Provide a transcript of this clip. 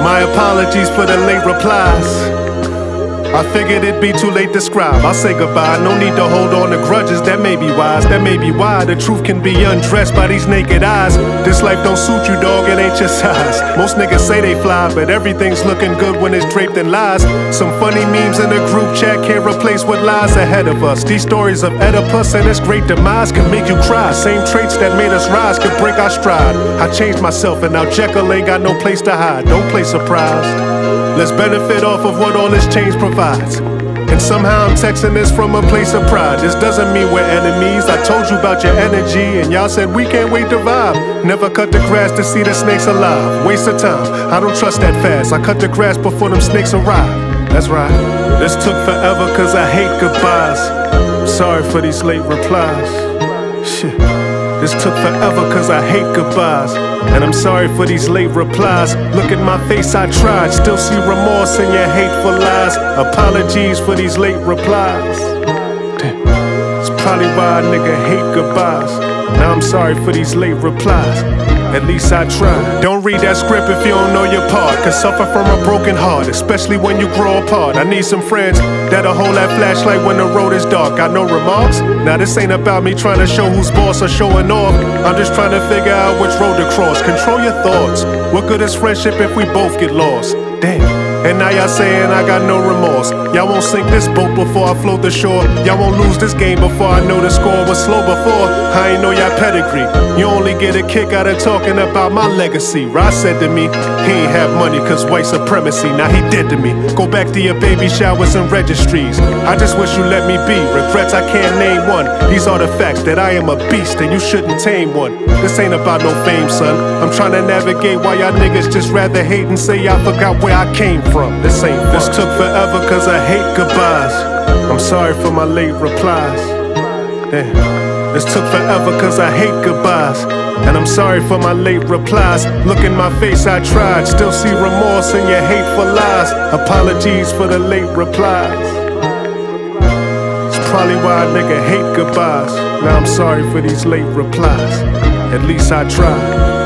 My apologies for the late replies. I figured it'd be too late to scribe. I'll say goodbye, no need to hold on to grudges. That may be wise, that may be why the truth can be undressed by these naked eyes. This life don't suit you, dog, it ain't your size. Most niggas say they fly, but everything's looking good when it's draped in lies. Some funny memes in the group chat can't replace what lies ahead of us. These stories of Oedipus and his great demise can make you cry. Same traits that made us rise could break our stride. I changed myself and now Jekyll ain't got no place to hide. Don't play surprised. Let's benefit off of what all this change provides. And somehow I'm texting this from a place of pride. This doesn't mean we're enemies. I told you about your energy and y'all said we can't wait to vibe. Never cut the grass to see the snakes alive. Waste of time, I don't trust that fast. I cut the grass before them snakes arrive. That's right. This took forever cause I hate goodbyes. Sorry for these late replies. Shit. This took forever cause I hate goodbyes. And I'm sorry for these late replies. Look at my face, I tried. Still see remorse in your hateful lies. Apologies for these late replies. Damn. It's probably why a nigga hate goodbyes. Now I'm sorry for these late replies. At least I tried. Don't read that script if you don't know your part. Cause suffer from a broken heart, especially when you grow apart. I need some friends that'll hold that flashlight when the road is dark. Got no remarks? Now this ain't about me trying to show who's boss or showing off. I'm just trying to figure out which road to cross. Control your thoughts. What good is friendship if we both get lost? Damn. And now y'all saying I got no remorse. Y'all won't sink this boat before I float the shore. Y'all won't lose this game before I know the score was slow before. I ain't know y'all pedigree. You only get a kick out of talking about my legacy. Ross said to me, he ain't have money cause white supremacy. Now he dead to me. Go back to your baby showers and registries. I just wish you let me be. Regrets I can't name one. These are the facts that I am a beast and you shouldn't tame one. This ain't about no fame, son. I'm trying to navigate why y'all niggas just rather hate and say I forgot where I came from. This ain't fun. This took forever cause I hate goodbyes. I'm sorry for my late replies. Damn. This took forever cause I hate goodbyes. And I'm sorry for my late replies. Look in my face, I tried. Still see remorse in your hateful lies. Apologies for the late replies. It's probably why a nigga hate goodbyes. Now I'm sorry for these late replies. At least I tried.